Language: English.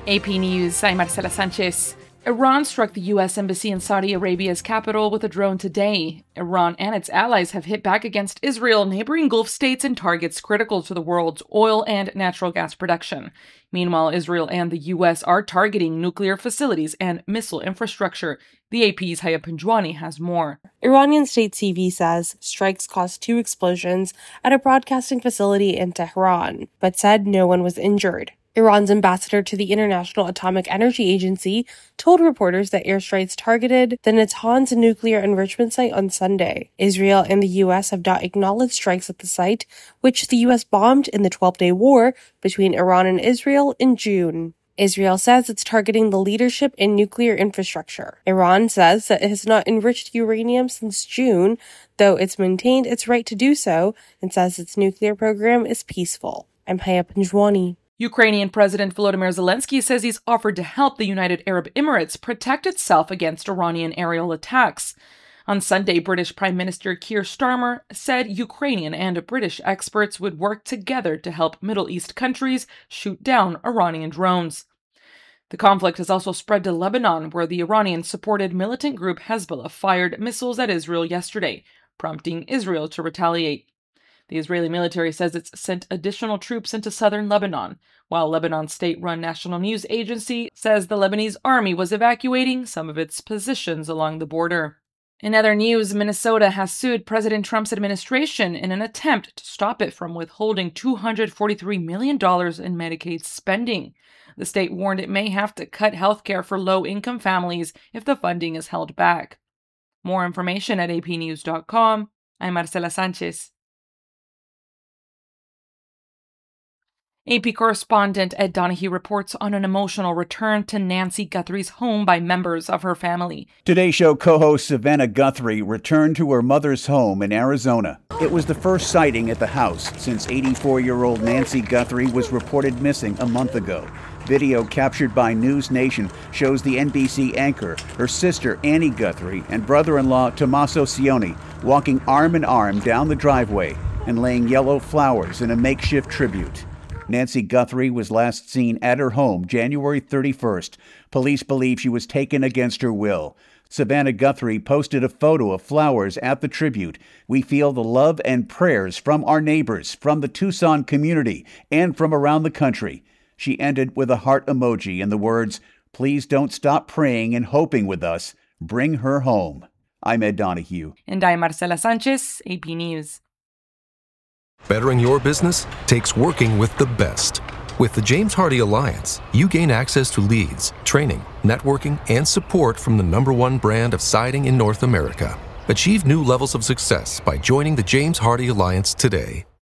AP News, I'm Marcela Sanchez. Iran struck the U.S. Embassy in Saudi Arabia's capital with a drone today. Iran and its allies have hit back against Israel, neighboring Gulf states, and targets critical to the world's oil and natural gas production. Meanwhile, Israel and the U.S. are targeting nuclear facilities and missile infrastructure. The AP's Haya Panjwani has more. Iranian state TV says strikes caused 2 explosions at a broadcasting facility in Tehran, but said no one was injured. Iran's ambassador to the International Atomic Energy Agency told reporters that airstrikes targeted the Natanz nuclear enrichment site on Sunday. Israel and the U.S. have not acknowledged strikes at the site, which the U.S. bombed in the 12-day war between Iran and Israel in June. Israel says it's targeting the leadership in nuclear infrastructure. Iran says that it has not enriched uranium since June, though it's maintained its right to do so and says its nuclear program is peaceful. I'm Haya Panjwani. Ukrainian President Volodymyr Zelensky says he's offered to help the United Arab Emirates protect itself against Iranian aerial attacks. On Sunday, British Prime Minister Keir Starmer said Ukrainian and British experts would work together to help Middle East countries shoot down Iranian drones. The conflict has also spread to Lebanon, where the Iranian-supported militant group Hezbollah fired missiles at Israel yesterday, prompting Israel to retaliate. The Israeli military says it's sent additional troops into southern Lebanon, while Lebanon's state-run national news agency says the Lebanese army was evacuating some of its positions along the border. In other news, Minnesota has sued President Trump's administration in an attempt to stop it from withholding $243 million in Medicaid spending. The state warned it may have to cut health care for low-income families if the funding is held back. More information at apnews.com. I'm Marcela Sanchez. AP correspondent Ed Donahue reports on an emotional return to Nancy Guthrie's home by members of her family. Today Show co-host Savannah Guthrie returned to her mother's home in Arizona. It was the first sighting at the house since 84-year-old Nancy Guthrie was reported missing a month ago. Video captured by News Nation shows the NBC anchor, her sister Annie Guthrie, and brother-in-law Tommaso Cioni walking arm in arm down the driveway and laying yellow flowers in a makeshift tribute. Nancy Guthrie was last seen at her home January 31st. Police believe she was taken against her will. Savannah Guthrie posted a photo of flowers at the tribute. We feel the love and prayers from our neighbors, from the Tucson community, and from around the country. She ended with a heart emoji and the words, "Please don't stop praying and hoping with us. Bring her home." I'm Ed Donahue. And I'm Marcela Sanchez, AP News. Bettering your business takes working with the best. With the James Hardie Alliance, you gain access to leads, training, networking, and support from the #1 brand of siding in North America. Achieve new levels of success by joining the James Hardie Alliance today.